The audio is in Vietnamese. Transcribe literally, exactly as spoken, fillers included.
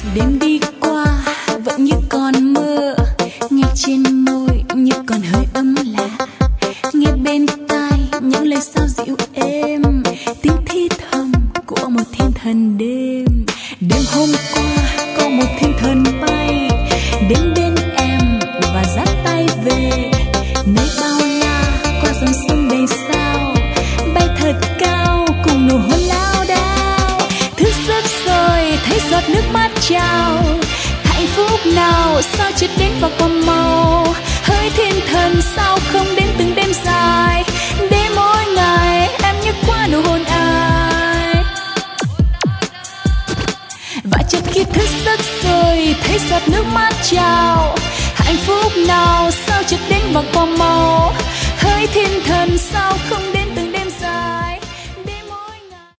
Đêm đi qua vẫn như còn mơ, nghe trên môi như còn hơi ấm lạ, nghe bên tai những lời sao dịu êm, tiếng thì thầm của một thiên thần đêm. Đêm hôm qua có một thiên thần bay đến bên em và dắt tay về nơi bao la qua dòng sông đầy sao, bay thật cao cùng nụ hôn lao đao. Thức giấc rồi thấy giọt nước mắt trào, hạnh phúc nào sao chợt đến và qua mau. Hỡi thiên thần sao không đến từng đêm dài, để mỗi ngày em nhớ qua nụ hôn ai. Và chợt khi thức giấc rồi thấy giọt nước mắt trào, hạnh phúc nào sao chợt đến và qua mau. Hỡi thiên thần sao không đến